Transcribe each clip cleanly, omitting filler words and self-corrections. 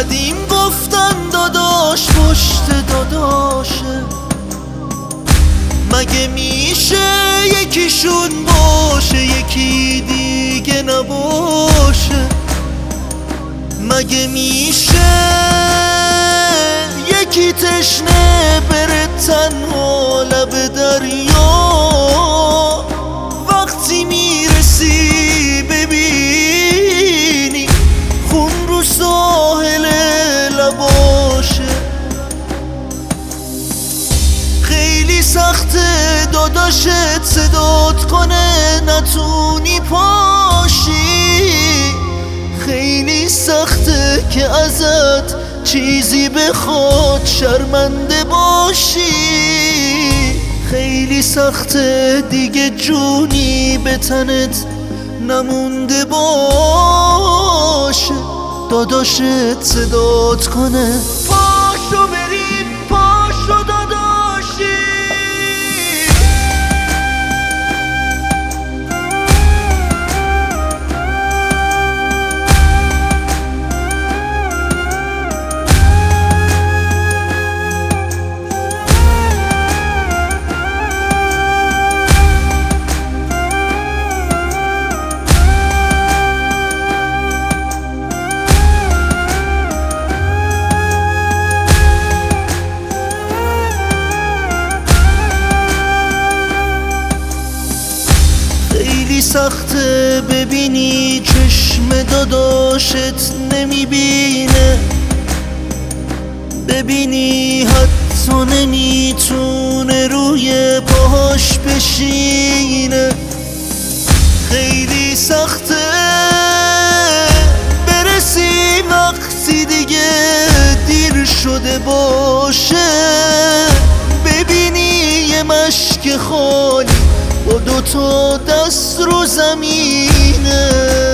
قدیم گفتن داداش پشت داداشه، مگه میشه یکیشون باشه یکی دیگه نباشه؟ مگه میشه یکی تشنه بره تنها لب دریا، وقتی میرسی ببینی خون رو ساحل لباشه؟ خیلی سخته داداشت صدات کنه نتونی پاشی، خیلی سخته که ازت چیزی بخواد شرمنده باشی، خیلی سخته دیگه جونی به تنت نمونده باشه، داداشت صدات کنه پاشو بریم پاشو داداشی. خیلی سخته ببینی چشم داداشت نمیبینه، ببینی حتی نمیتونه روی پاهاش بشینه، خیلی سخته برسی وقتی دیگه دیر شده باشه، ببینی یه مشک خالی با دوتا دست رو زمینه،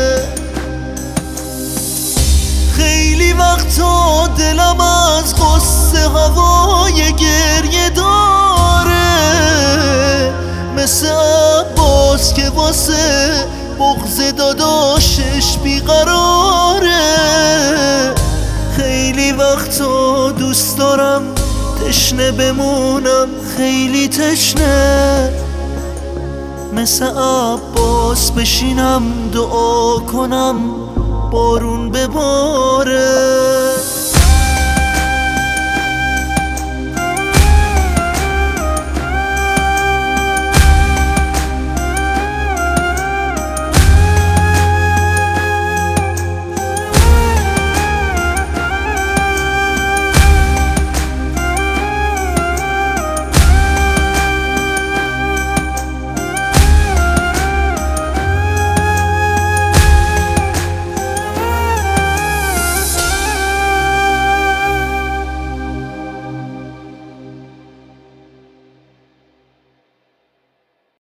خیلی وقتا دلم از غصه هوای گریه داره، مثل عباس که واسه بغض داداشش بیقراره، خیلی وقتا دوست دارم تشنه بمونم خیلی تشنه، مثل عباس بشینم دعا کنم بارون بباره.